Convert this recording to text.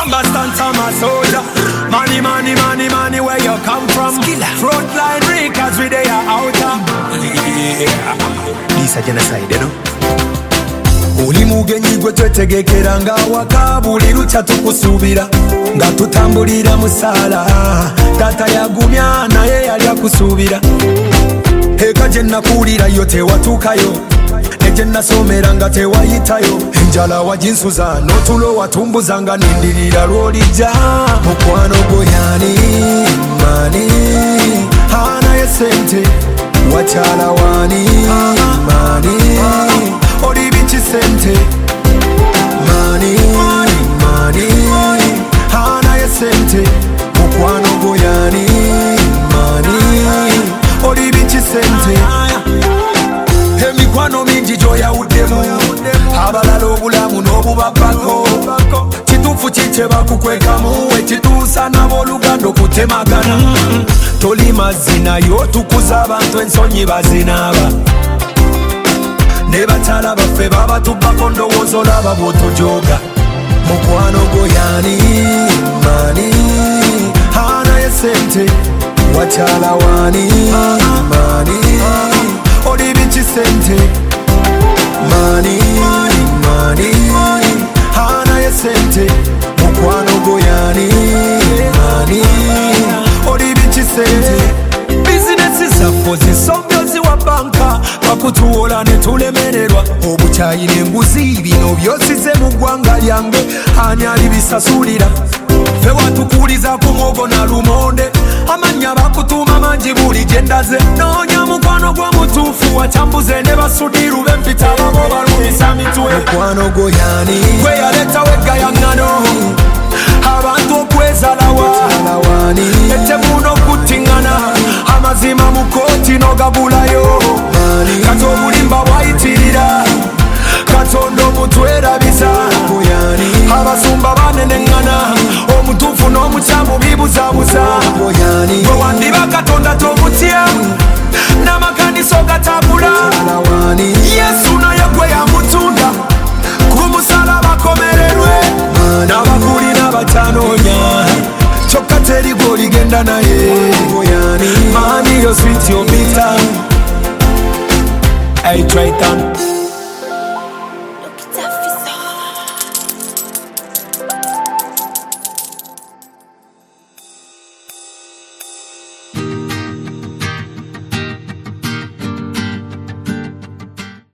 Bamba stand to my soldier. Money, money, money, money, where you come from? Frontline breakers with their outer. This a genocide, you know. Oli mugenyi gwe twetegekera nga waka buli lukya tukusubira nga tutambulira musala tata yagumya naye yali akusubira eka gye nakuwulira yo tewatuukayo ne gye nasomera nga tewayitayo enjala waginsuza n'otulo watumbuza nga nindirira lw'olijja mukwano gwo yani mani anaye sente wakyala wani mani oli biki sente mani mani anaye sente mukwano gwo yani mani oli biki sente emikwano mingi gyoyawuddemu abalala obulamu n'obubabbako kituufu kikye bakukwekamu ekituusa n'abooluganda okutemagana toli mazzi nayo tukuza abantu ensonyi bazinaaba ne bakyala baffe babatubbako ndowooza olaba bw'otujooga mukwano gwo yani mani anaye sente wakyala wani mani oli biki sente mani mani anaye sente mukwano gwo yani mani oli biki sente bizinesi zaffe zisombyozi wa banka bakutuwola ne tulemererwa obukyayi n'enguzi bino byosize mu ggwanga lyange ani alibisasulira ffe watukuuliza ku mwogo na lumonde amannya bakutuuma mangi buli gye ndaze noonya mukwano gwo mutuufu wakyambuze ne basudiru b'empita babo balumisa mitwe mukwano gwo yani gwe yaleetawo eggayaŋŋano abantu okwezalawa ettemu n'okuttiŋŋana amazima mu kooti n'ogabulayo kati obulimba bwayitirira katonda omutwerabisa abasumba baneneŋŋana omutuufu n'omukyamu bibuzabuza gwe wandiba katonda tomutya n'amakanisa ogatambula yesu naye gwe yamutunda ku musalaba akomererwe n'abakuli n'abatanoonya kyokka teri gw'oligenda naye mani yo switi obita Hey Triton